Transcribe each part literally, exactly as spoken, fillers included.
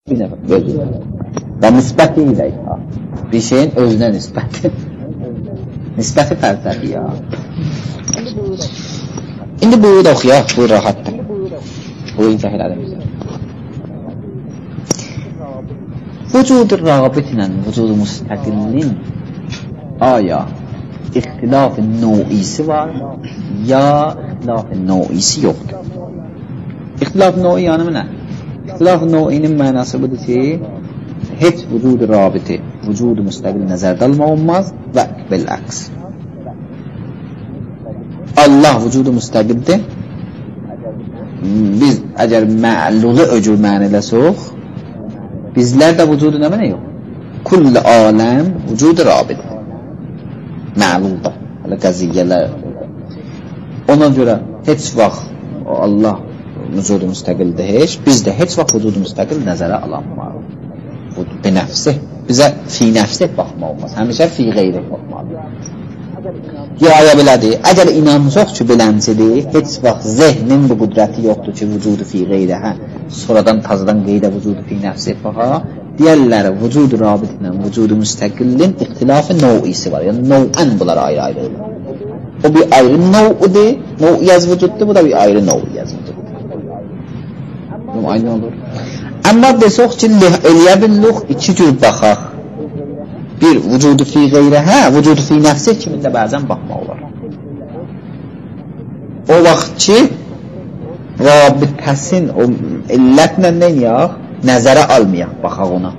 bir nəfər özünə. Və nisbəti ilə ya. Bir şeyin özünə nisbəti. Nisbəti fərzədir ya. İndi bu da oxuyaq, bu rahatdır. Bu izah elədim bizə. Vücudu rabit ilə vücudu müstəqillin aya ixtilaf-ı noisi var ya ixtilaf-ı noisi yoxdur. İxtilaf-ı noi yanımı nə? İxtilaf-ı noinin mənası budur ki, heç vücudu rabiti, vücudu müstəqil nəzərdə almaq olmaz və bil-əks. Allah vücudu müstəqildir. Biz əgər mə'lulu öcür məniləsək, bizlər də vücudu nə mənə yox? Kulli aləm vücudu rabit. Mə'lulda. Hələ qəziyyələr. Ona görə heç vaxt Allah vücudu müstəqildir heç, biz də heç vaxt vücudu müstəqil nəzərə alanmaq. Bir nəfsi, bizə fi nəfsi baxmaq olmaz. Həmişə fi qeyri baxmaq. Ya, ya belədir. Əgər inansaq ki, beləncidir, heç vaxt zehnin bu qüdrəti yoxdur ki, vücudu fi qeyri, hə, sonradan tazadan qeydə vücudu fi nəfsi baxa, deyərlər, vücudu rabit ilə vücudu müstəqillin ixtilafı noisi var. Yəni, novən bunlar ayrı-ayrı. O bir ayrı novudur, novyəz vücuddur, bu da bir ayrı novyəz vücuddur. Aynı olur. Amma desək ki, eləyə billuq iki cür baxaq. Bir, vücudu fi qeyrə, hə, vücudu fi nəfsi kimində bəzən baxmaq olar. O vaxt ki, rabitəsin, o illətlə neyək, nəzərə almayaq, baxaq ona.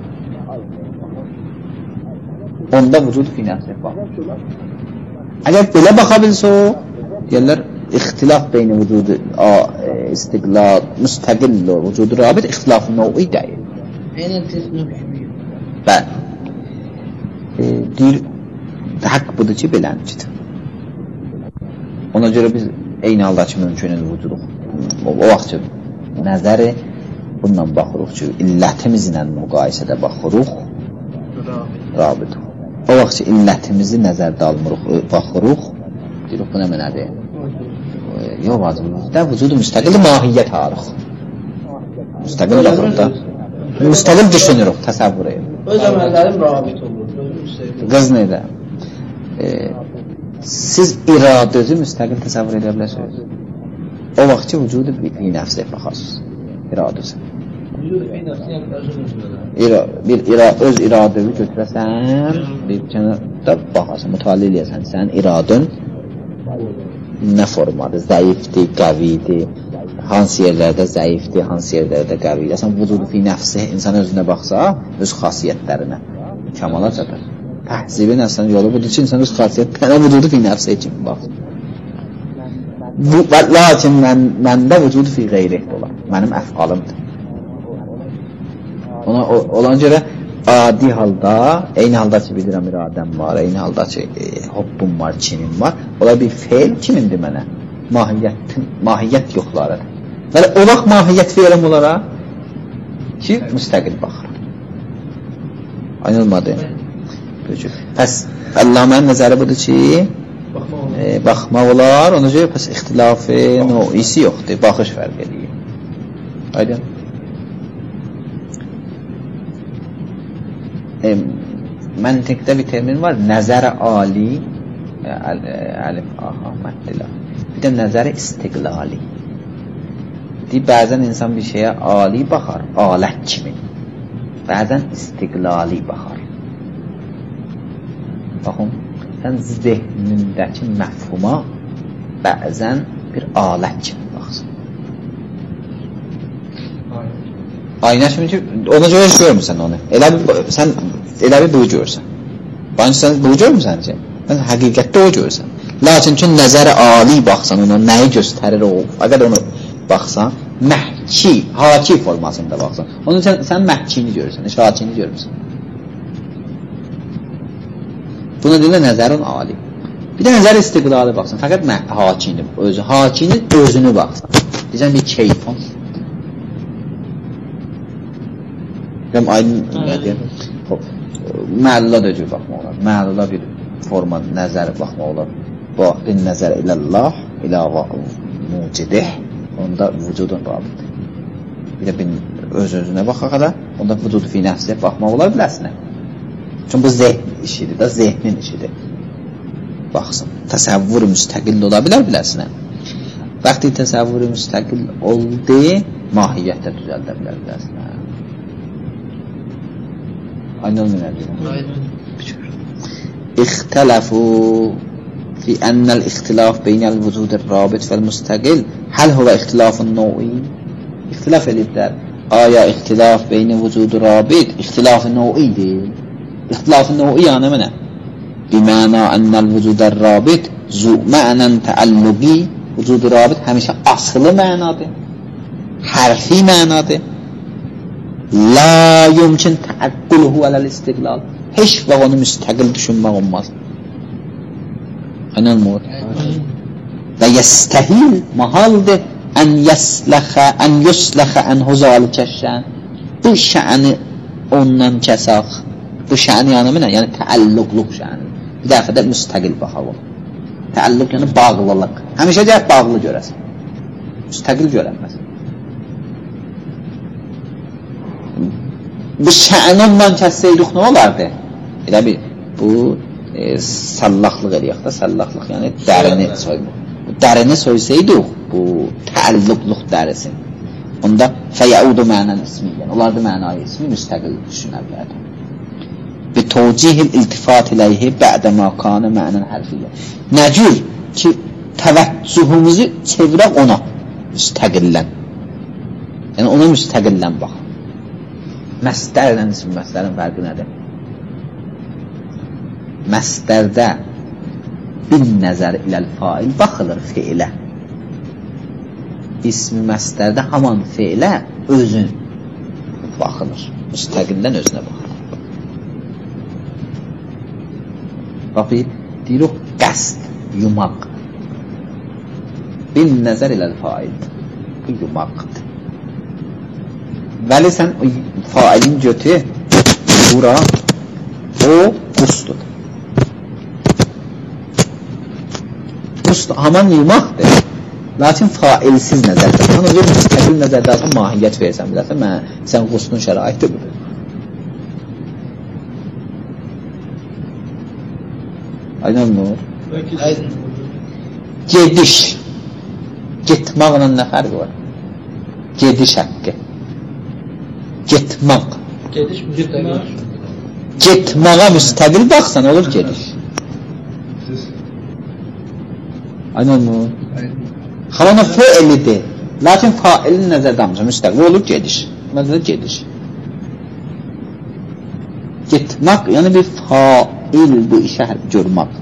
Onda vücudu fi nəfsi baxaq. Əgər belə baxa bilsək, deyərlər, İxtilaf beyni vücudu istiqlal, müstəqil o vücudu rabit, ixtilaf-ı no'i deyil. Eynən tesnə kimi. Bəli. Deyir, haqq budur ki, beləncidir. Ona görə biz eyni halda ki, mümkünün vücuduq. O vaxt ki, nəzəri bununla baxırıq ki, illətimizlə müqayisədə baxırıq, rabit. O vaxt ki, illətimizi nəzərdə almırıq, baxırıq, deyirik, bu nə mənədir? Yox, vacibimizdə vücudu müstəqil mahiyyət arıq. Müstəqil baxırıq da. Müstəqil düşünürük, təsəvvür edin. Öz əməllərim rabit olur. Qız nədə? E, siz iradəzi müstəqil təsəvvür edə bilərsiniz. O vaxt ki, vücudu fi nəfsə baxarsınız. İradəsi. Vücudu fi nəfsə yaxlaşır. Bir öz iradəni götürəsən, bir kənarda baxarsın, mütaliə eləyəsən, sənin iradın nə formadır? Zəifdir, qəvidir, hansı yerlərdə zəifdir, hansı yerlərdə qəvidir. Əsən vücudu fi nəfsi, insan özünə baxsa, öz xasiyyətlərinə kamala çatır. Təhzibin əslən yolu budur ki, insan öz xasiyyətlərinə vücudu fi nəfsi kimi baxsın. Lakin mən, məndə vücudu fi qeyrihdir olar. Mənim əfqalımdır. Ona olan görə adi halda, eyni halda ki, bilirəm iradəm var, eyni halda ki, e, hobbum var, kinim var. Ola bir feil kimindir mənə? Mahiyyət, mahiyyət yoxlarıdır. Yəni, o vaxt mahiyyət feiləm olaraq ki, müstəqil baxır. Aynılmadı. Pəs, Allamənin nəzəri budur ki, e, baxmaq olar, ona görə pəs ixtilafı, noisi yoxdur, baxış fərq edir. Aydın? E, məntiqdə bir termin var, nəzər-i ali, əlif, aha, məddila. Bir də nəzər-i istiqlali. Deyib, bəzən insan bir şeyə ali baxar, alət kimi. Bəzən istiqlali baxar. Baxın, sən zehnindəki məfhuma bəzən bir alət kimi baxsın. Aynə kimi ki, ona görə heç görmürsən onu. Elə bir, sən elə bir bunu görürsən. Bence sən bunu görmürsən ki, sən həqiqətdə o görürsən. Lakin ki, nəzər-i ali baxsan, ona nəyi göstərir o, əgər onu baxsan, məhki, haki formasında baxsan. Onun sən, sən məhkini görürsən, heç hakini görürsən. Buna deyirlər nəzərin ali. Bir də nəzər istiqlali baxsan, fəqət hakini, özü, hakini özünü baxsan. Deyəcəm bir keyfon. Deyəm, aydın nədir? Mə'lula da cür baxmaq olar. Mə'lula bir forma, nəzəri baxmaq olar. Baqin nəzər iləllah, ilə mucidih, onda vücudun rabitdir. bir də bir öz-özünə baxaq hələ, onda vücudu fi nəfsiyə baxmaq olar biləsinə. Çünki bu zehn işidir da, zehnin işidir. Baxsın, təsəvvür müstəqil ola bilər biləsinə. Vaxtı təsəvvür müstəqil oldu, mahiyyətdə düzəldə bilər biləsinə. Aynı olmuyor nədir? İxtələfu fi ennel ixtilaf beynəl vücudil rabit vel müstəqil həl huvə ixtilafun no'i? İxtilaf ediblər. Aya ixtilaf beyni vücudu rabit ixtilaf-ı no'idir. İxtilaf-ı no'i yəni mənə? Biməna ennel vücudil rabit zu mənən təalluqi. Vücudu rabit həmişə asılı mənadır. Hərfi mənadır. La yumkin təəqquluhu aləl istiqlal. Heç vaxt onu müstəqil düşünmək olmaz. Anılmır. Və yəstəhil mahaldır ən yəsləxə, ən yusləxə ən huzalı kəşən. Bu şəni ondan kəsaq. Bu şəni yəni mənə? Yəni təəlluqluq şəni. Bir dəfə də müstəqil baxalım. Təəlluq yəni bağlılıq. Həmişə deyək bağlı görəsən. Müstəqil görənməz. Bu şəni ondan kəssəydik nə olardı? Elə bir, bu e, səllaxlıq eləyək də, səllaxlıq yəni dərini soymaq. Bu dərini soysaydık, bu təəlluqluq dərisin. Onda fəyəudu mənən ismi, yəni onlarda mənayı ismi müstəqil düşünə bilərdi. Bi tevcihil iltifat iləyhi bə'də məkanı mənən hərfiyyə. Nəcür ki, təvəccühümüzü çevirək ona müstəqillən. Yəni ona müstəqillən bax. Məsdərlə ismi məsdərin fərqi nədir? Məsdərdə bin nəzər iləl fail baxılır fiilə. İsmi məsdərdə haman fiilə özün baxılır. Müstəqildən özünə baxılır. Bax, deyir o qəsd, yumaq. Bin nəzər iləl fail. Bu yumaqdır. Vəli sən failin götü bura o qustur. Qust haman yumaqdır. Lakin failsiz nəzərdə. Sən o bir müstəqil nəzərdə alsan, mahiyyət versən bilərsən, mən, sən qustun şəraiti budur. Aydın mı? Gediş. Getmaqla nə fərqi var? Gediş haqqı. Getmaq. Gediş müstəqil. Getmağa müstəqil baxsan olur gediş. Aydın mı? Xalana feilidir. Lakin failin nəzərdə almışam müstəqil olur gediş. Məzədə gediş. Getmək yəni bir fail bu işə görmək.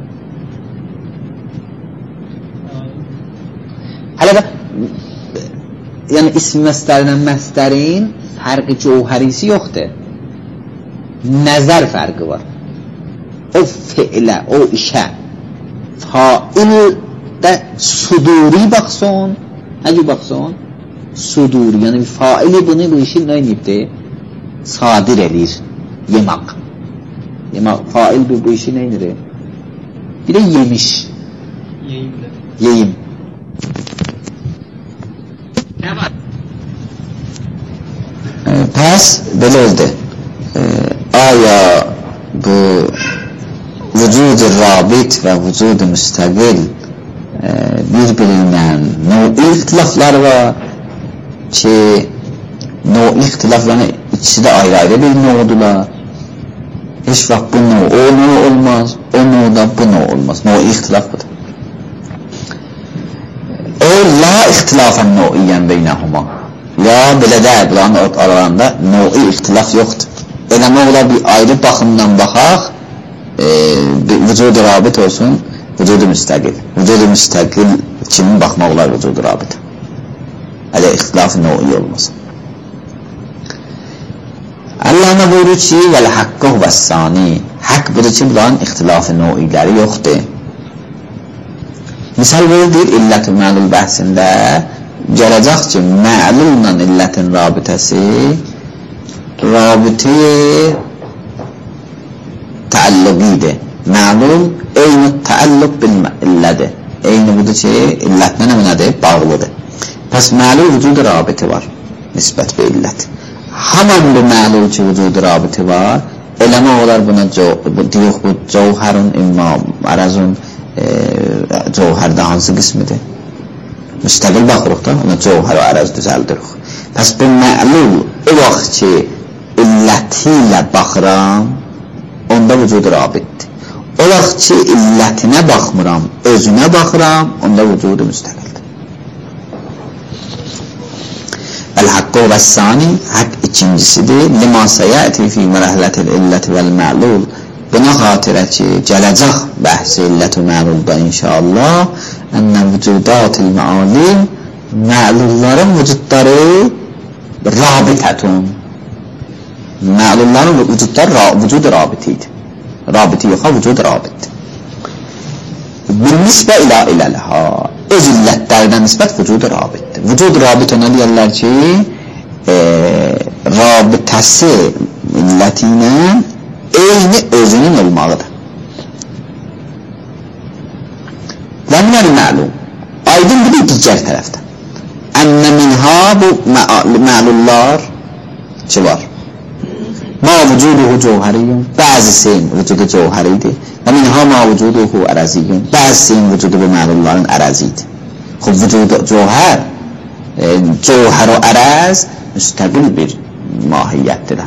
Hələ də yəni ismi məsdərinə məsdərin fərqi cəvhərisi yoxdur. Nəzər fərqi var. O fiilə, o işə fail də suduri baxsın, nəci baxsın? Suduri, yəni faili bunu bu işin nə inibdir? Sadir edir, yemək. Yemək, fail bu, bu işi nə inir? Bir də yemiş. Yeyimlə. Yeyim. Pəs belə oldu. E, aya bu vücud-u rabit və vücud-u müstəqil e, bir-birindən növ-i ixtilaflar var ki, növ-i ixtilaflarına ikisi də ayrı-ayrı bir növdülər. Heç vaxt bu növ o növ olmaz, o növdə bu növ olmaz. Növ-i ixtilaf budur. O la ixtilafən növ-iyyən beynəhuma. Ya belə deyil, buranın aralarında növ-i ixtilaf yoxdur. Eləmə olar bir ayrı baxımdan baxaq, e, vücud-u rabit olsun, vücud-u müstəqil. Vücud-u müstəqil kimin baxmaq olar vücud-u rabit? Hələ ixtilaf-ı növ-i olmasın. Allah'ına buyurur ki, vəl haqqı huvəssani. Haqq budur ki, buranın ixtilaf-ı növ-iləri yoxdur. Misal verildir illət-i məlul bəhsində, gələcək ki, məlulla illətin rabitəsi rabiti təalluqidir. Məlul eyni təalluq bil illədir. Eyni budur ki, illətlə nədir? Bağlıdır. Pəs məlul vücud rabiti var. nisbət və illət. Haman bu məlul ki, vücudu rabiti var, eləmək olar buna, deyək bu cəvhərun, imma, arazun, cəvhərdə hansı qismidir? Müstəqil baxırıq da, ona cəvhər və araz düzəldirik. Pəs bu məlul, o vaxt ki, illəti ilə baxıram, onda vücudu rabitdir. O vaxt ki, illətinə baxmıram, özünə baxıram, onda vücudu müstəqildir. El-haqqı və s-sani, haqq ikincisidir. Lima səyəti fi mərəhlətil illəti vəl-məlul. Buna xatirə ki, gələcək bəhsi illət-i məlulda inşallah, ənə vücudatil məalim, məlulların vücudları rabitətun. Məlulların vücudları vücud rabitiydi. Rabiti yoxa, vücud rabitdir. Bilnisbə ilə iləlhə, öz illətlərinə nisbət vücud rabitdir. Vücud rabit ona deyərlər ki, e, rabitəsi illəti ilə eyni özünün olmağıdır. Və minəl məlum, aydın bir digər tərəfdə. Ənə minhə bu məlullar ki var. Ma vücuduhu cevheriyyun, bəzisinin vücudu cevheridir. Və minhə ma vücuduhu əraziyyun, bəzisinin vücudu bu məlulların ərazidir. Xub vücudu cevher, e, cevher o əraz müstəqil bir mahiyyətdirlər.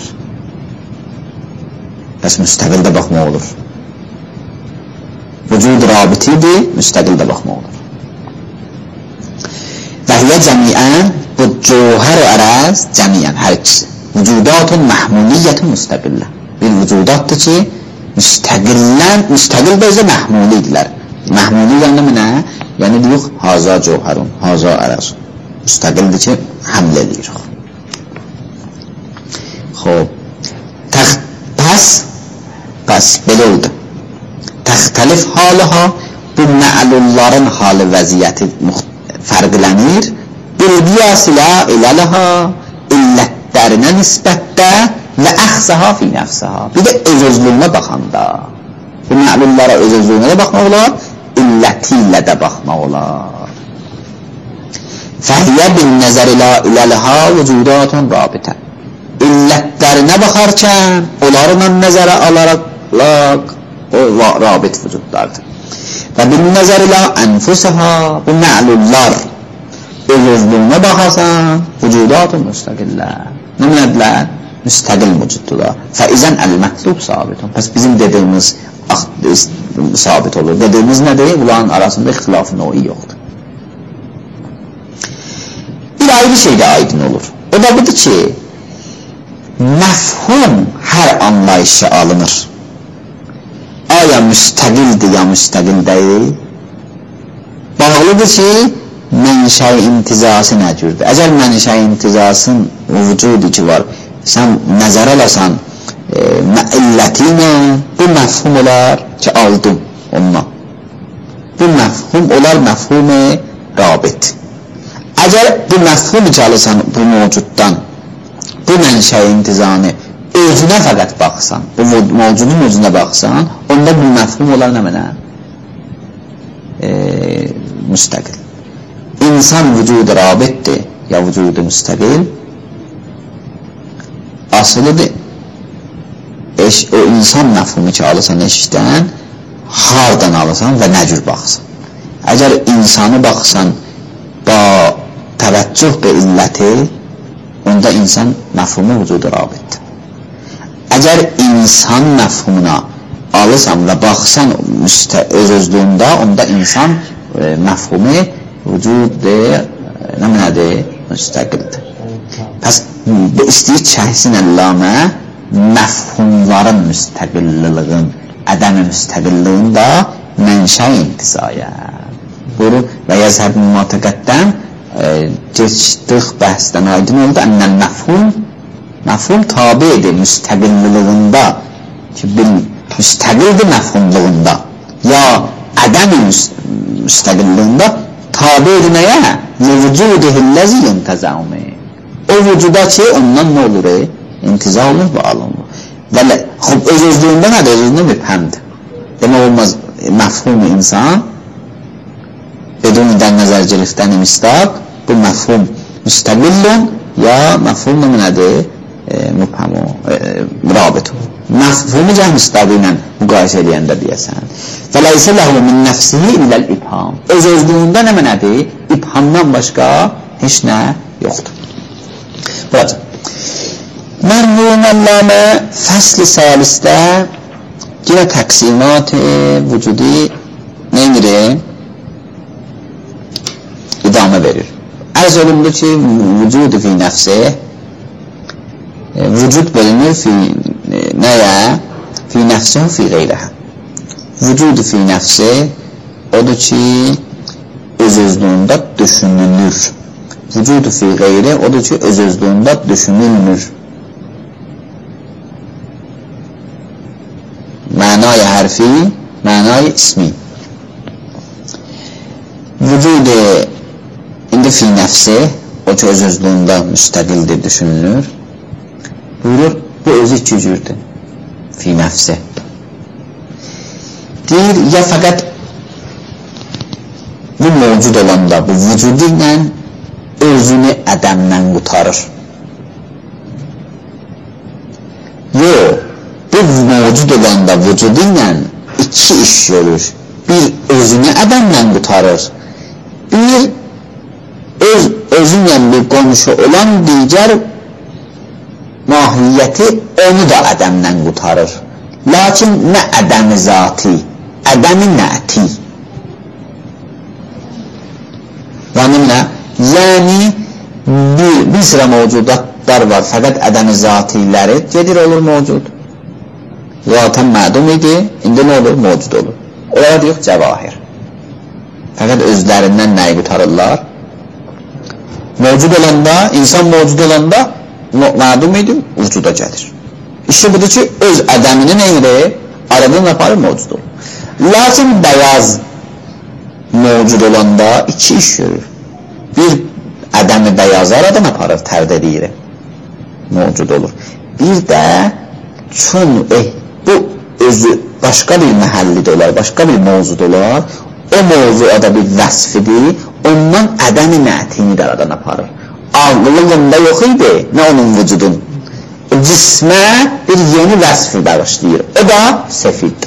Bəs müstəqil də baxma olur. Vücud rabitidir, müstəqil də baxma olur. Və hiyə cəmiən, bu cevher o əraz cəmiən, hər ikisi. Vücudatun məhmuliyyətun müstəqillə. Bir vücudatdır ki, müstəqillən, müstəqil də özə məhmulidirlər. Məhmuli yəni nə? Yəni deyirik, haza cevherun, haza ərazun. Müstəqildir ki, həml edirik. Xob, pəs, pəs, belə oldu. Təxtəlif halıha, bu məlulların halı vəziyyəti fərqlənir. Bilqiyasilə iləliha, illət dərinə nisbətdə və əxsəha fi nəfsəha. Bir də öz-özlüyünə baxanda. Bu məlullara öz-özlüyünə də baxmaq olar, illəti ilə də baxmaq olar. Fəhiyyə bin nəzər ilə iləlhə vücudatun rabitə. İllətlərinə baxarkən, onlarla nəzərə alaraq o rabit vücudlardır. Və bin nəzər ilə ənfusəha, bu məlullar öz-özlüyünə baxarsan, vücudatun müstəqillər. Nəmədilər? Müstəqil vücuddur. Fəizən əl-mətlub sabitun. Pəs bizim dediyimiz sabit olur. Dediyimiz nədir? Bunların arasında ixtilaf növi yoxdur. Bir ayrı şey də aydın olur. O da budur ki, məfhum hər anlayışı alınır. Aya müstəqildir ya müstəqil deyil? Bağlıdır ki, mənşəyi intizası nə cürdür? Əgər mənşəyi intizasın vücudu ki var, sən nəzər alasan e, illəti ilə, bu məfhum olar ki, aldın ondan. Bu məfhum olar məfhum-i rabit. Əgər bu məfhum ki alırsan bu mövcuddan, bu mənşəyi intizanı özünə fəqət baxsan, bu mövcudun özünə baxsan, onda bu məfhum olar nə mənə? E, müstəqil. İnsan vücudu rabitdir ya vücudu müstəqil, asılıdır. Eş, o insan məfhumu ki alırsan eşikdən, hardan alırsan və nə cür baxsan. Əgər insanı baxsan, ba təvəccüh və illəti, onda insan məfhumu vücudu rabitdir. Əgər insan məfhumuna alırsan və baxsan öz-özlüyündə, onda insan e, məfhumu vücud-dir, nə mənədir? Müstəqildir. Pəs, bu istəyir şəhsin əllamə məfhumların müstəqilliliğin, ədəmi müstəqilliyinin da mənşə intizaya. Buyurur, və yazhəb mümatəqətdən e, geçdik bəhsdən aydın oldu, ənəl məfhum, məfhum tabidir müstəqilliliğində ki, bil, müstəqildir məfhumluğunda, ya ədəmi müstəqilliyində tabidir nəyə? Vücudihi-ləzi yuntəzəumi. O vücuda ki, ondan nə olur? E? İntiza olunur və alınır. Və öz-özlüyündə nədir? Öz-özlüyündə bir pəmdir. Demək olmaz, məfhum insan, bedunidən nəzər girifdən imistaq, bu məfhum müstəqillun یا مفهوم نمونده مبهم و رابط مفهوم جمع استابینا مقایسه edəndə deyəsən فَلَيْسَ لَهُ مِنْ نَفْسِهِ إِلَّا الْإِبْهَامِ öz-özlüyündə nə mənədir? İbhamdan başqa heç nə yoxdur. Buraca Mərhum-əlləmə fəsl-i salisdə yine təqsimat-ı vücudi neydir? İdamə verir. Ərz olundu ki, vücudu fi nəfsi vücud bölünür fi nəyə? Fi nəfsi fi qeyrəhə. Vücudu fi nəfsi odur ki, öz-özlüyündə düşünülür. Vücudu fi qeyri odur ki, öz-özlüyündə düşünülmür. Mənay hərfi, mənay ismi. Vücudu indi fi nəfsi o ki, öz-özlüyündə müstəqildir, düşünülür. Buyurur, bu özü iki cürdür. Fi nəfsi. Deyir, ya fəqət bu mevcud olanda, bu vücudu ilə özünü ədəmdən qutarır. Yox, bu mevcud olanda vücudu ilə iki iş görür. Bir, özünü ədəmdən qutarır. Bir, öz, özünlə bir qonşu olan digər mahiyyəti onu da ədəmdən qutarır. Lakin nə ədəmi zati, ədəmi nəti. Vanimlə, yəni bir, bir sıra mövcudatlar var, fəqət ədəmi zatiləri gedir olur mövcud. Zaten mədum idi, indi nə olur? Mövcud olur. Oraya deyək cəvahir. Fəqət özlərindən nəyi qutarırlar? Mövcud olanda, insan mövcud olanda mədum idi, vücuda gəlir. İşte budur ki, öz ədəmini neydir? Aradan aparır, mövcud olur. Lakin bəyaz mövcud olanda iki iş görür. Bir, ədəmi bəyazı aradan aparır, tərd edir, mövcud olur. Bir də, çün, eh, bu özü başqa bir məhəllidə olar, başqa bir mövcud olar, o mövzuya da bir vəsfidir, ondan ədəmi nətini də aradan aparır. Ağlılığında yox idi, nə onun vücudun? Cismə bir yeni vəsfi bağışlayır, o da sefid.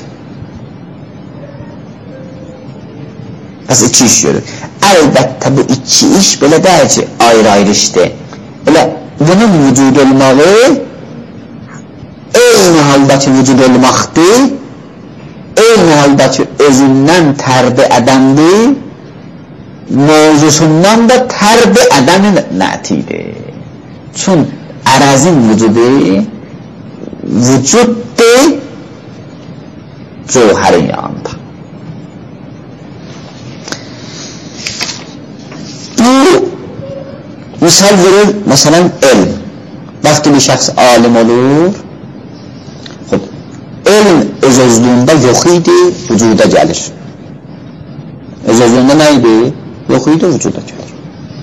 Bəs iki iş görür. Əlbəttə bu iki iş belə deyil ki, ayrı-ayrı işdir. Elə bunun vücud olmağı eyni haldakı vücud olmaqdır, eyni haldakı özündən tərbi ədəmdir, mövzusundan da tərbi ədəmin nətidir. Çün ərəzin vücudu vücuddur cövhərin yanında. Bu misal verir, məsələn, elm. Vaxtı bir şəxs alim olur, elm öz-özlüyündə yox idi, vücuda gəlir. Öz-özlüyündə nə idi? Yox idi, vücuda gəlir.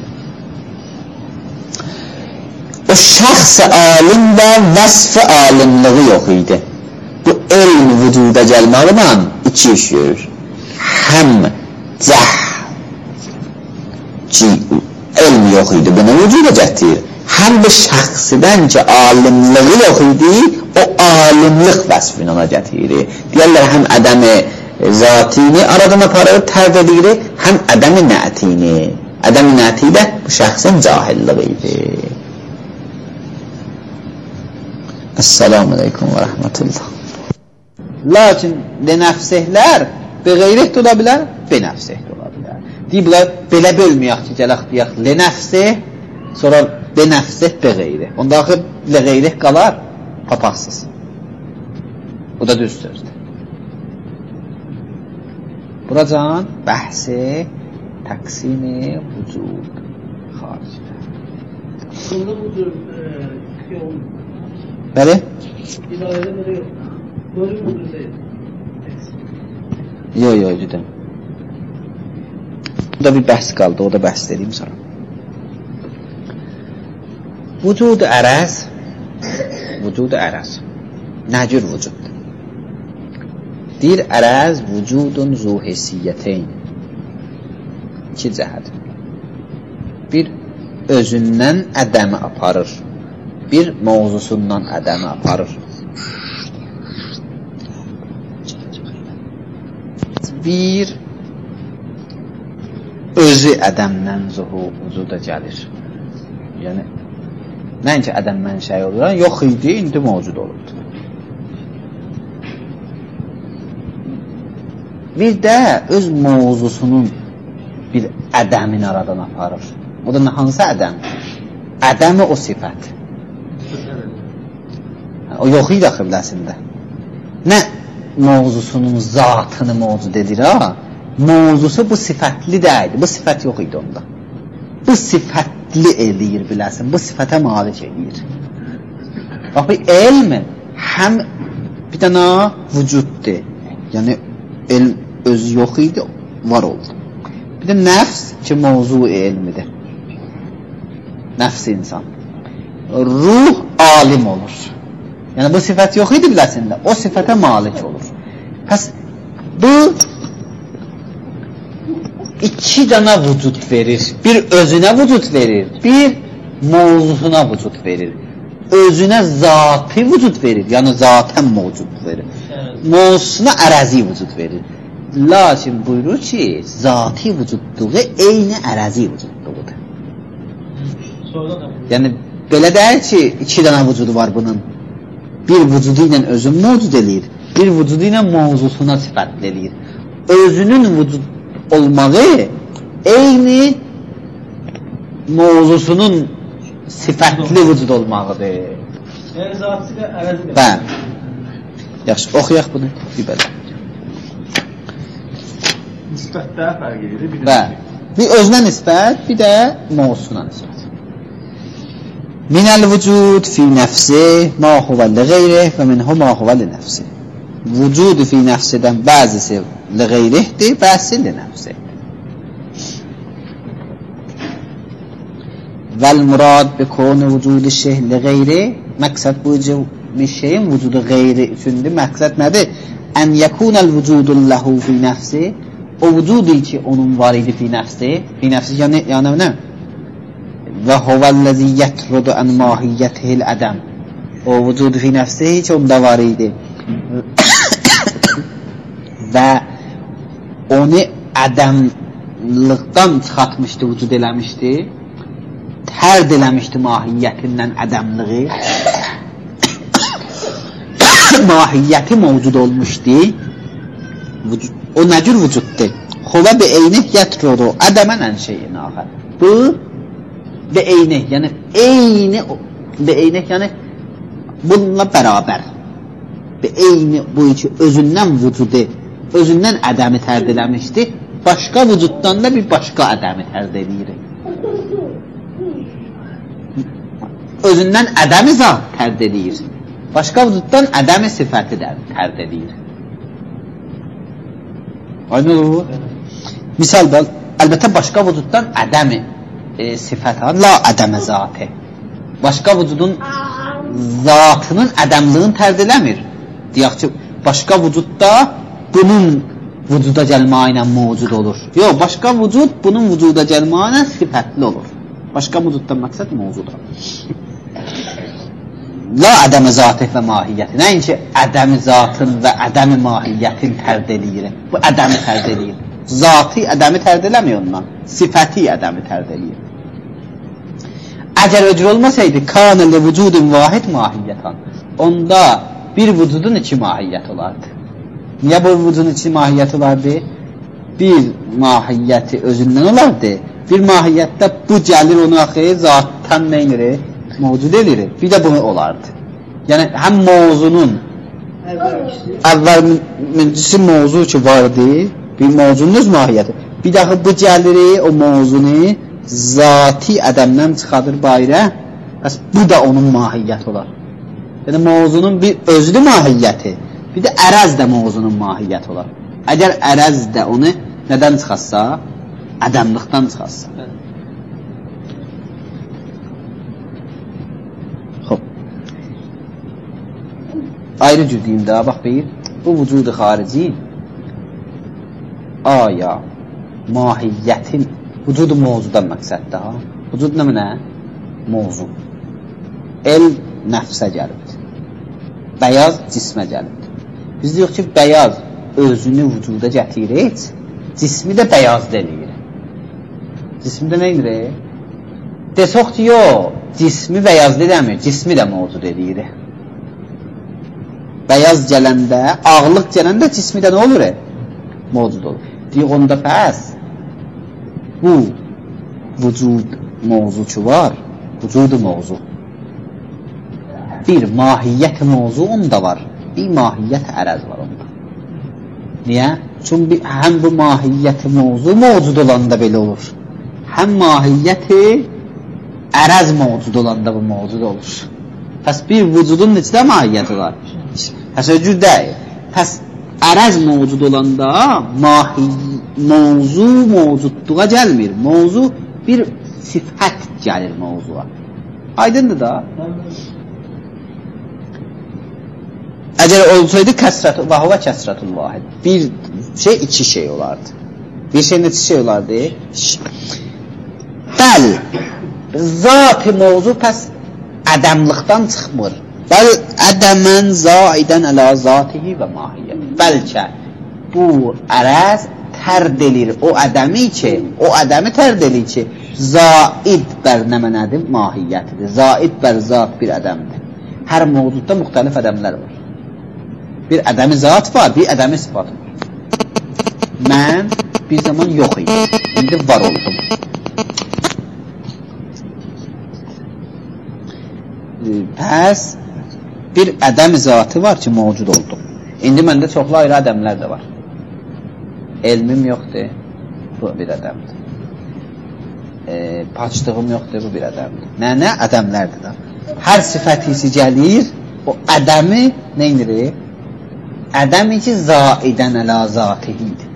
O şəxs alim və vəsf-i alimliği yox idi. Bu elm vücuda gəlməklə iki iş görür. Həm cəh ki, elm yox idi, bunu vücuda gətirir. Həm bu şəxsidən ki, alimliği yox idi, o alimlik vəsfini ona gətirir. Deyərlər, həm ədəmi zatini aradan aparır, tərd edir, həm ədəmi nətini. Ədəmi nəti də bu şəxsin cahilliği idi. Esselamu aleykum və rəhmətullah. Lakin lenəfsihlər beğeyrət ola bilər, benəfsih ola bilər. Deyiblər, belə bölməyək ki, gələk deyək, lenəfsih, sonra benəfsih beğeyrət. Onda axı beğeyrət qalar, papaqsız. Bu da düz sözdür. Buracan bəhsi təqsimi vücud xaricdə. Sonra bu cür yol Bəli? İdarədə belə yox. Böyle bu cür deyil. Yox, yox, cüdəm. Bu da bir bəhs qaldı, o da bəhs edeyim sonra. Vücud ərəz Vücud ərəz Nə cür vücuddur? Deyir, ərəz vücudun zuhisiyyəteyn İki cəhət. Bir, özündən ədəmi aparır. Bir mövzusundan ədəmi aparır. Bir özü ədəmdən zuhur vücuda gəlir. Yəni nəinki ədəm mənşəyi olur, yox idi, indi mövcud olurdu. Bir də öz mövzusunun bir ədəmin aradan aparır. O da hansı ədəm? Ədəmi o sifət. O yox idi axı biləsində. Nə mövzusunun zatını mövcud edir ha? Mövzusu bu sifətli deyildi. Bu sifət yox idi onda. Bu sifətli eləyir biləsin. Bu sifətə malik eləyir. Bax, bu elm həm bir dənə vücuddur. Yəni elm özü yox idi, var oldu. Bir də nəfs ki, mövzu elmidir. Nəfs insan. Ruh alim olur. Yəni bu sifət yox idi biləsində. O sifətə malik olur. Pəs bu iki dana vücud verir. Bir özünə vücud verir. Bir mövzusuna vücud verir. Özünə zatı vücud verir. Yəni zatən mövcud verir. Mövzusuna ərəzi vücud verir. Lakin buyurur ki, zati vücudluğu eyni ərəzi vücudluğudur. Yəni belə deyir ki, iki dana vücudu var bunun. Bir vücudu ilə özün mövcud eləyir. Bir vücudu ilə mövzusuna sifətli eləyir. Özünün vücud olmağı eyni mövzusunun sifətli vücud olmağıdır. Yəni zatı ilə ərəzi. Bəli. Yaxşı, oxuyaq bunu. Bir belə. Nisbətdə fərq edir. Bəli. Bir özünə nisbət, bir də mövzusuna nisbət. Minəl vücud fi nəfsi ma huvə li qeyrih və minhu ma huvə li nəfsi. Vücudu fi nəfsidən bəzisi li qeyrihdir, bəzisi li nəfsidir. Vəl murad bi konu vücudu şeyh li qeyri, məqsəd bu bir şeyin vücudu qeyri üçündür. Məqsəd nədir? Ən yəkunəl vücudun ləhu fi nəfsi, o vücudu ki onun var idi fi nəfsi, fi nəfsi yəni, yəni nə? Və huvəl-ləzi yətrudu ən mahiyyətihil ədəm. O vücudu fi nəfsi hiç onda var idi. Və onu ədəmlıqdan çıxartmışdı, vücud eləmişdi. Tərd eləmişdi mahiyyətindən ədəmliği. Mahiyyəti mövcud olmuşdu. O nə cür vücuddur? Huvə bi eynih yətrudu ədəmən ən şeyin axər. Bu bi eynih, yəni eyni bi eynih, yəni bununla bərabər. Bi eyni bu iki özündən vücudu, özündən ədəmi tərd eləmişdi. Başqa vücuddan da bir başqa ədəmi tərd edir. Özündən ədəmi zat tərd edir. Başqa vücuddan ədəmi sifəti tərd edir. Aynı olur. Misal da, əlbəttə başqa vücuddan ədəmi e, sifət var, la ədəmə zatı. Başqa vücudun zatının ədəmlığını tərd eləmir. Deyək ki, başqa vücudda bunun vücuda gəlmə ilə mövcud olur. Yox, başqa vücud bunun vücuda gəlmə ilə sifətli olur. Başqa vücuddan məqsəd mövcuda. La ədəmi zatı və mahiyyəti. Nəinki ədəmi zatın və ədəmi mahiyyətin tərd eləyir. Bu ədəmi tərd eləyir. Zatı ədəmi tərd eləmiyor ondan. Sifəti ədəmi tərd eləyir. Əgər öcür olmasaydı, kanə li vücudun vahid mahiyyətan. Onda bir vücudun iki mahiyyət olardı. Niyə bu vücudun iki mahiyyət olardı? Bir mahiyyəti özündən olardı. Bir mahiyyətdə bu gəlir onu axı zatdan neynir? Mövcud edir. Bir də bunu olardı. Yəni həm mövzunun əvvəl müncisi mövzu ki vardı, bir mövzunun öz mahiyyəti. Bir dəxi bu gəlir o mövzunu zati ədəmdən çıxadır bayrə. Bəs bu da onun mahiyyəti olar. Yəni mövzunun bir özlü mahiyyəti, bir də ərəz də mövzunun mahiyyəti olar. Əgər ərəz də onu nədən çıxarsa, ədəmlikdən çıxarsa. Xob. Ayrı cür deyim də, bax bir, bu vücudu xarici aya mahiyyətin, vücudu mövzudan məqsəddə ha. Vücud nə mənə? Mövzu. El nəfsə gəlibdir. Bəyaz cismə gəlibdir. Biz deyirik ki, bəyaz özünü vücuda gətirir, cismi də bəyaz deyilir. Cismi də nə edir? Desək ki, yox, cismi bəyaz deyilmir, cismi də mövcud edir. Bəyaz gələndə, ağlıq gələndə cismi də nə olur? Mövcud olur. Deyik, onda pəs, bu vücud mövzucu var, vücudu mövzu. Bir mahiyyət mövzu onda var, bir mahiyyət ərəz var onda. Niyə? Çünki həm bu mahiyyət mövzu mövcud olanda belə olur. Həm mahiyyəti ərəz mövcud olanda bu mövcud olur. Pəs bir vücudun neçə mahiyyəti var? Təsəccüd deyil. Pəs ərəz mövcud olanda mövzu mövcudluğa gəlmir. Mövzu bir sifət gəlir mövzuğa. Aydındır da? Əgər olsaydı kəsrət və hava kəsrətul vahid. Bir şey iki şey olardı. Bir şey neçə şey olardı? Bəli, zat-ı mövzu pəs ədəmlikdən çıxmır. Bəl ədəmən zaidən ələ zatihi və mahiyyət. Bəlkə bu ərəz tərd edir o ədəmi ki, o ədəmi tərd edir ki, zaid bər nə mənədir? Mahiyyətidir. Zaid bər zat bir ədəmdir. Hər mövcudda müxtəlif ədəmlər var. Bir ədəmi zat var, bir ədəmi sifat var. Mən bir zaman yox idim, indi var oldum. Pəs bir ədəmi zatı var ki, mövcud oldum. İndi məndə çoxlu ayrı ədəmlər də var. Elmim yoxdur, bu bir ədəmdir. E, paçlığım yoxdur, bu bir ədəmdir. Nə, nə ədəmlərdir da? Hər sifətisi gəlir, o ədəmi nə indirir? Ədəmi ki, zaidən ələ zatihidir.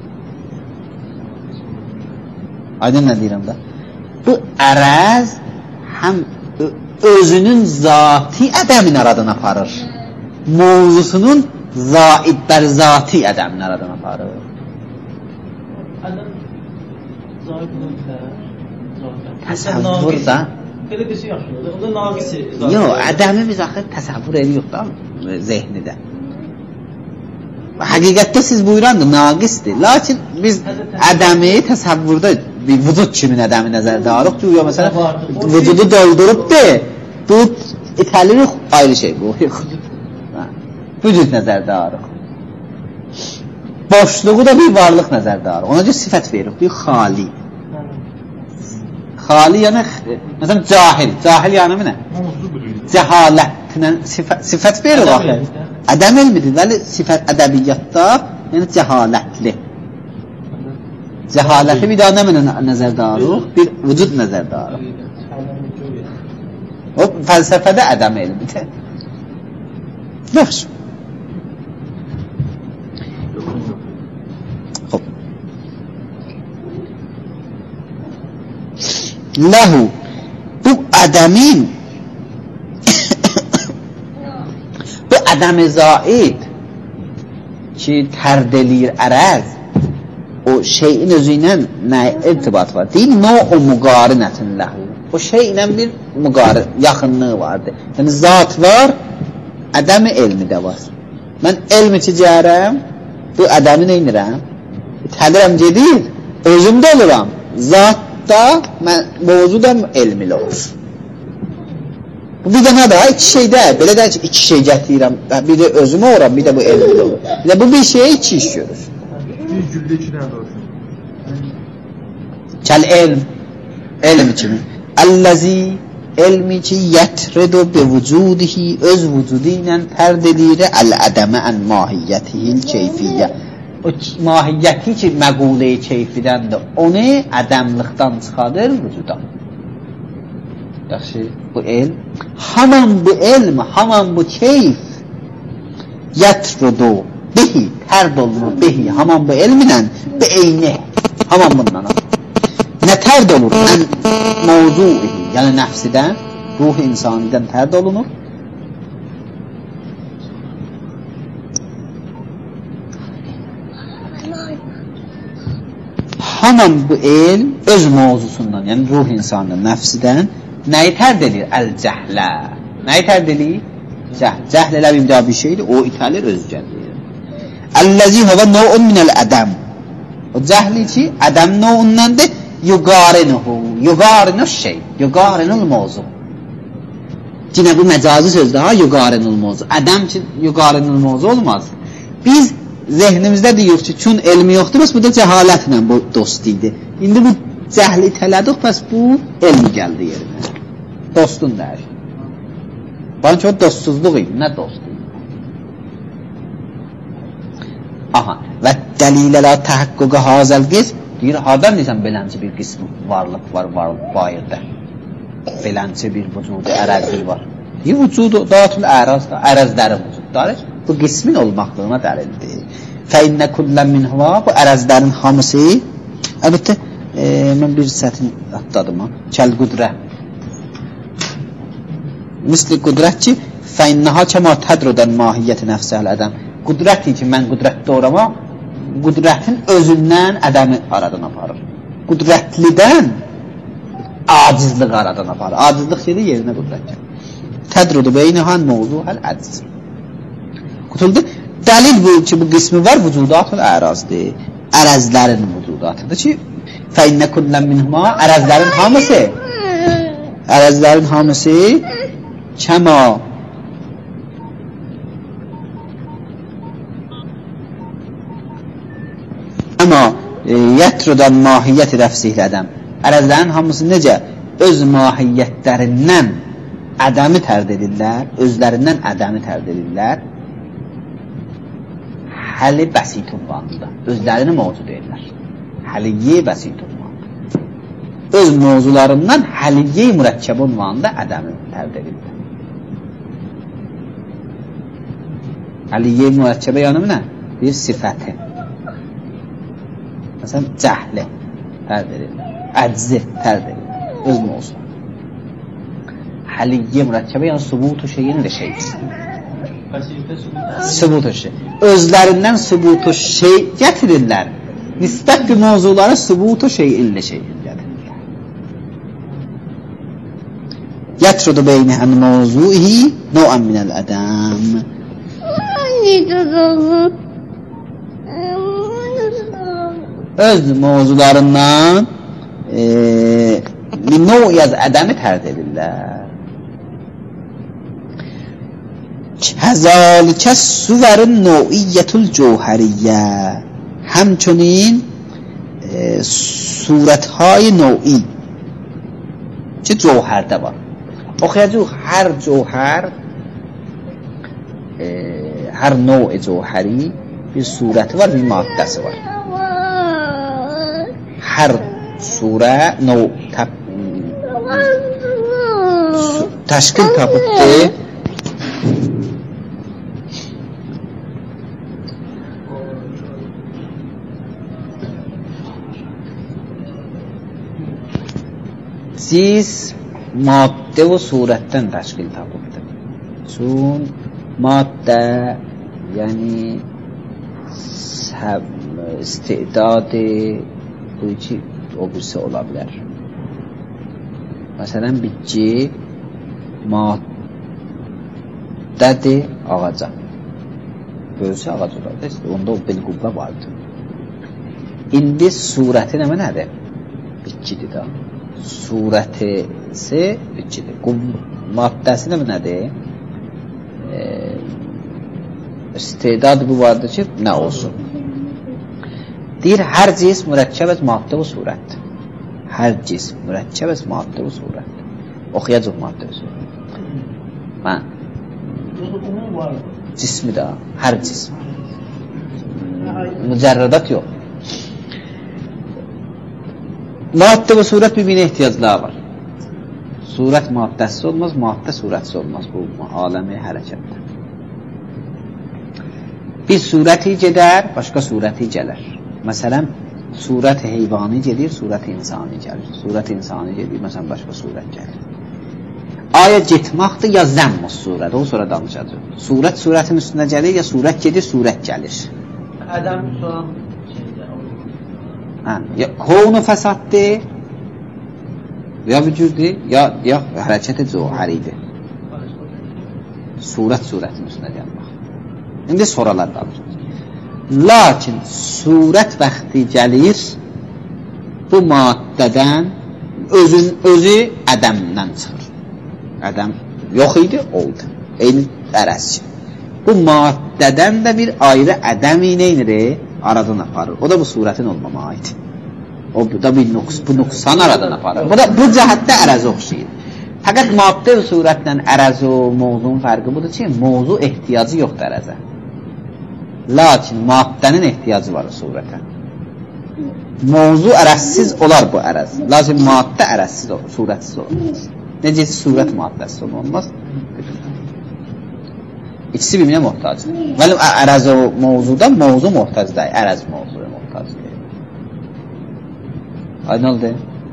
Aydın nə deyirəm da? Bu ərəz həm özünün zati ədəmin aradan aparır. Mövzusunun zaid bər zati ədəmin aradan aparır. Ədəm zaid bər təsəvvür da. Belə bir şey yaxşıdır. Onda naqisi. Yox, ədəmi biz axı təsəvvür edirik da zehnidə. Həqiqətdə siz buyurandır, naqisdir. Lakin biz ədəmi təsəvvürdə bir vücud kimin ədəmi nəzərdə alırıq ki, ya məsələn, vücudu doldurub de, bu itəlirik, ayrı şey bu. Vücud nəzərdə alırıq. Boşluğu da bir varlıq nəzərdə alırıq. Ona görə sifət veririk, bir xali. Xali yəni, məsələn, cahil. Cahil yəni mi nə? Cəhalətlə sifət veririk axı. Ədəm elmidir, vəli sifət ədəbiyyatda, yəni cəhalətli. Cəhaləti bir daha nə mənə nəzərdə alırıq? Bir vücud nəzərdə alırıq. O, fəlsəfədə ədəm elmidir. Yaxşı. Xob. Ləhu, bu ədəmin bu ədəm-i zaid ki, tərd eləyir ərəz, o şeyin özü ilə nə irtibat var? Deyil, no-u müqarinətin ləhu. O şey ilə bir müqarin, yaxınlığı vardır. Yəni, zat var, ədəm-i elmi də var. Mən elmi ticərəm, bu ədəmi neynirəm? Təlirəm gedir, özümdə oluram. Zatda, mövzu da elmili olur. Bu bir də nədir? İki şeydə, belə də ki, iki şey gətirirəm. Bir də özümə oram, bir də bu elmili olur. Bir də bu bir şeyə iki iş görür. Bir güldə iki nədir olsun? Kəl elm, elm kimi. Əlləzi, elmi ki, yətridu bi vücudihi, öz vücudu ilə tərd edir, əl-ədəmə ən mahiyyətihil keyfiyyə. O mahiyyəti ki, məqulə-i keyfidəndir, onu ədəmlikdən çıxadır vücuda. Yaxşı, bu elm. Haman bu elm, haman bu keyf yətridu bihi, tərd olunur bihi, haman bu elminən beyni, haman bundan alır. Nə tərd olur? Ən mavzuihi, yəni nəfsidən, ruh insanidən tərd olunur. Tamam bu el öz mövzusundan, yəni ruh insanının nəfsidən nəyi tərd edir? Əl-cəhlə. Nəyi tərd edir? Cəhl. Cəhl elə bir, bir şeydir, o itəlir, özü gəlir. Əl-ləzi həvə nəun minəl-ədəm. O cəhli ki, ədəm nəundandır, yuqarinuhu, yuqarinuş şey, yuqarinul mövzu. Yine bu mecazi söz daha yuqarinul mövzu. Ədəm ki, yuqarinul mövzu olmaz. Biz zehnimizdə deyirik ki, çün elmi yoxdur, bəs bu da cəhalətlə bu dost idi. İndi bu cəhli itələdik, bəs bu elmi gəldi yerinə. Dostun dəyir. Bana ki, o dostsuzluq idi, nə dost idi? Aha, və dəlilələ təhəqqüqə hazəl qism, deyir, hardan deyirsən belənci bir qism varlıq var, var, bayırda. Belənci bir vücudu, ərəzdir var. Deyir, vücudu, datul ərazda, ərəzlərin vücudları bu qismin olmaqlığına dəlildir. Fəinnə kullən min hava, bu ərəzlərin hamısı, əlbəttə, e, mən bir sətin atladım, kəl qudrə. Misli qudrət ki, fəinnəha kəma tədrüdən mahiyyəti nəfsəl ədəm. Qudrəti ki, mən qudrətdə orama, qudrətin özündən ədəmi aradan aparır. Qudrətlidən acizlik aradan aparır. Acizlik şeydir, yerinə qudrət gəlir. Tədrüdü beynəhan mövzu həl-əciz. Qutuldu. Dəlil bu ki, bu qismi var, vücudatul ərazdir. Ərəzlərin vücudatıdır ki, fəinnə kullən minhuma, ərəzlərin hamısı, ərəzlərin hamısı kəma Amma e, yətrüdən mahiyyəti rəfsihlə ədəm. Ərəzlərin hamısı necə? Öz mahiyyətlərindən ədəmi tərd edirlər, özlərindən ədəmi tərd edirlər. Həli bəsit ünvanında. Özlərini mövcud edirlər. Həliyyə bəsit ünvanında. Öz mövzularından həliyyə mürəkkəb ünvanında ədəmi tərd edirlər. Həliyyə mürəkkəbə yanımı nə? Bir sifəti. Məsələn, cəhli tərd edirlər. Əczi tərd edirlər. Öz mövzu. Həliyyə mürəkkəbə yəni subutu şeyin də şeydir. Subutu şey. Özlərindən subutu şey gətirirlər. Nisbət bir mövzulara subutu şey illə şey gətirirlər. Yətrudu beynəhən mövzuhi no'an minəl ədəm. Öz mövzularından e, bir no'yaz ədəmi tərd edirlər. Kəzəlikə süvərin no'iyyətul cəvhəriyyə. Həmçinin e, surətهای no'i ki cəvhərdə var. Oxuyacaq hər cəvhər e, hər no'i cəvhəri bir surəti var, bir maddəsi var. Hər surə no təb təşkil tapıbdır. Cis maddə və surətdən təşkil tapıbdır. Çün maddə yəni istidadı bu iki o birisi ola bilər. Məsələn, bitki maddədir ağaca. Böyüsə ağac olar. Onda o bil qüvvə vardır. İndi surəti nə nədir? Bitkidir da. Surəti ise bitkidir. Maddəsi nə nədir? E, istedad bu vardır ki, nə olsun? Deyir, hər cis mürəkkəb ez maddə və surətdir. Hər cis mürəkkəb ez maddə və surətdir. Oxuyacaq maddə və surət. Mən. Cismi də, hər cism. Mücərrədat yox. Maddə və surət bir-birinə ehtiyaclar var. Surət maddəsi olmaz, maddə surətsiz olmaz. Bu aləmi hərəkətdir. Bir surəti gedər, başqa surəti gələr. Məsələn, surət heyvani gedir, surət insani gəlir. Surət insani gedir, məsələn, başqa surət gəlir. Aya getməkdir, ya zəmmus surət, o sonra danışacaq. Surət surətin üstünə gəlir, ya surət gedir, surət gəlir. Ədəm sonra Hə, ya konu fəsaddır, ya vücuddur, ya, ya hərəkət-i cəvhəridir. Surət surətin üstünə gəlmək. İndi soralar qalır. Lakin surət vaxtı gəlir, bu maddədən özün, özü ədəmdən çıxır. Ədəm yox idi, oldu. Eyni ərəzçi. Bu maddədən də bir ayrı ədəmi neynir? Aradan aparır. O da bu surətin olmama aid. O da bir nuqs, bu nuqsan aradan aparır. Bu da bu cəhətdə ərəzə oxşayır. Fəqət maddə və surətlə ərəz o mövzunun fərqi budur ki, mövzu ehtiyacı yoxdur ərəzə. Lakin maddənin ehtiyacı var o surətə. Mövzu ərəzsiz olar bu ərəz. Lakin maddə ərəzsiz olur, surətsiz olur. Necə surət maddəsiz olmaz? İkisi bir-birinə muhtacdır. Məlim ərəz o mövzuda, mövzu muhtac deyil, ərəz mövzuya muhtac deyil. Aydın oldu?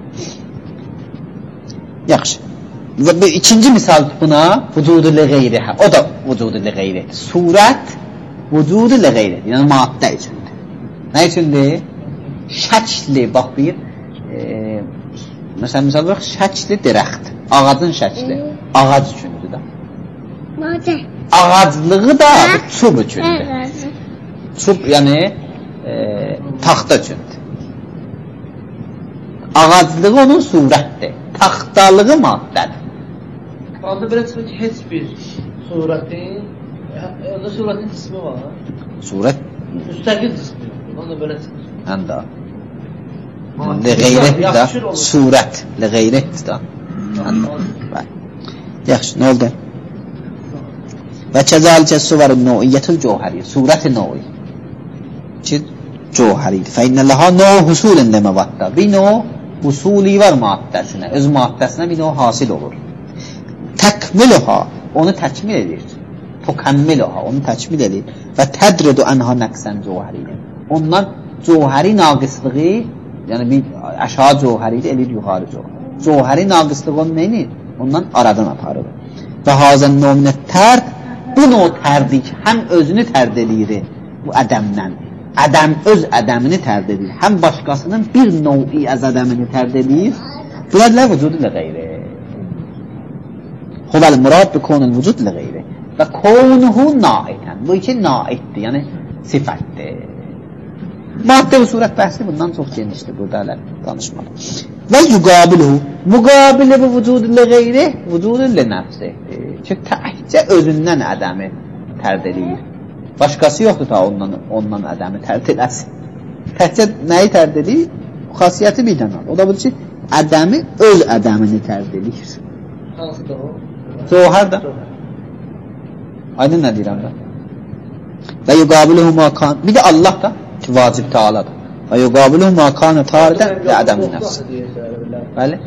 Yaxşı. Və bir ikinci misal buna vücudu li qeyrihə. O da vücudu li qeyrihdir. Surət vücudu li qeyrihdir. Yəni maddə üçündür. Nə üçündür? Şəkli, bax bir e, məsələn, misal bax, şəkli dirəxt. Ağacın şəkli. Ağac üçündür da. Maddə. Ağaclığı da çub üçündür. Çub, yəni e, taxta üçündür. Ağaclığı onun surətdir. Taxtalığı maddədir. Onda belə çıxır ki, heç bir surətin, onda surətin cismi var. Surət? Müstəqil cismi. Onda belə çıxır. Həm də. Li qeyrətdir da. Surət. Li qeyrətdir da. Yaxşı, nə oldu? Və kəzəlikə suvarın noiyyətil cəvhəri. Surət-i noi. Ki, cəvhəridir. Fə innə ləhə no husulun deməvətdə. Bir no husuli var maddəsinə. Öz maddəsinə bir no hasil olur. Təkmiluha. Onu təkmil edir. Tokəmmiluha. Onu təkmil edir. Və tədridu ənha nəqsən cəvhəridir. Ondan cəvhəri naqislığı, yəni bir aşağı cəvhəridir, elir yuxarı cəvhəri. Cəvhəri naqislığı onu neynir? Ondan aradan aparır. Və hazən nominət tərd, bu no tərdik, həm özünü tərd edir bu ədəmdən. Ədəm öz ədəmini tərd edir. Həm başqasının bir novi az ədəmini tərd edir. Bunlar vücudu ilə qeyri. Xubəl murad bi konul vücud ilə qeyri. Və konuhu naitən. Bu iki naitdir, yəni sifətdir. Maddə və surət bəhsi bundan çox genişdir. Burada hələ danışmalı. Və yuqabiluhu. Müqabili bu vücudu ilə qeyri, vücudu ilə nəfsihdir. Ki, təkcə özündən ədəmi tərd edir. Başqası yoxdur ta ondan, ondan ədəmi tərd eləsin. Təkcə nəyi tərd edir? Xasiyyəti bir dənə. O da budur ki, ədəmi öz ədəmini tərd edir. Hansıdır o? Cəvhər də. Aydın nə deyirəm da? Və yuqabiluhu makan. Bir də Allah da ki, vacib taaladır. Və yuqabiluhu makanı taridə və ədəmin nəfsi. Bəli?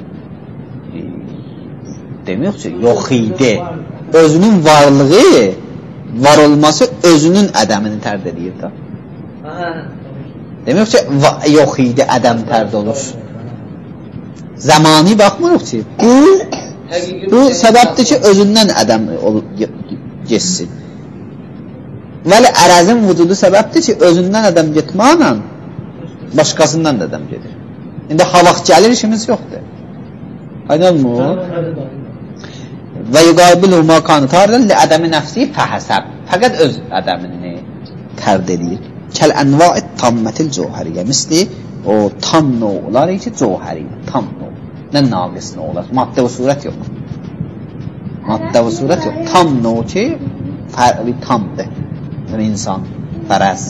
Demiyor ki, yox idi. Özünün varlığı, var olması özünün ədəmini tərd edir da. Demiyor ki, yox idi, ədəm tərd olur. Zamanı baxmırıq ki, bu, bu səbəbdir ki, özündən ədəm geçsin. Vəli ərəzin vücudu səbəbdir ki, özündən ədəm getməklə başqasından da ədəm gedir. İndi havaq gəlir, işimiz yoxdur. Aydın mı? Və yuqabilu makanı taridən li ədəmi nəfsi fəhəsəb. Fəqət öz ədəmini tərd edir. Kəl ənva'id tammətil cəvhəriyyə. Misli o tam no'lar ki, cəvhəriyyə. Tam no'. Nə naqis no'lar. Maddə və surət yox. Maddə və surət yox. Tam no' ki, fərqli tamdır. Yəni insan, fərəz.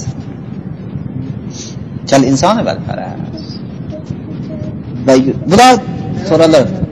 Kəl insanı vəl fərəz. Bu da soralar.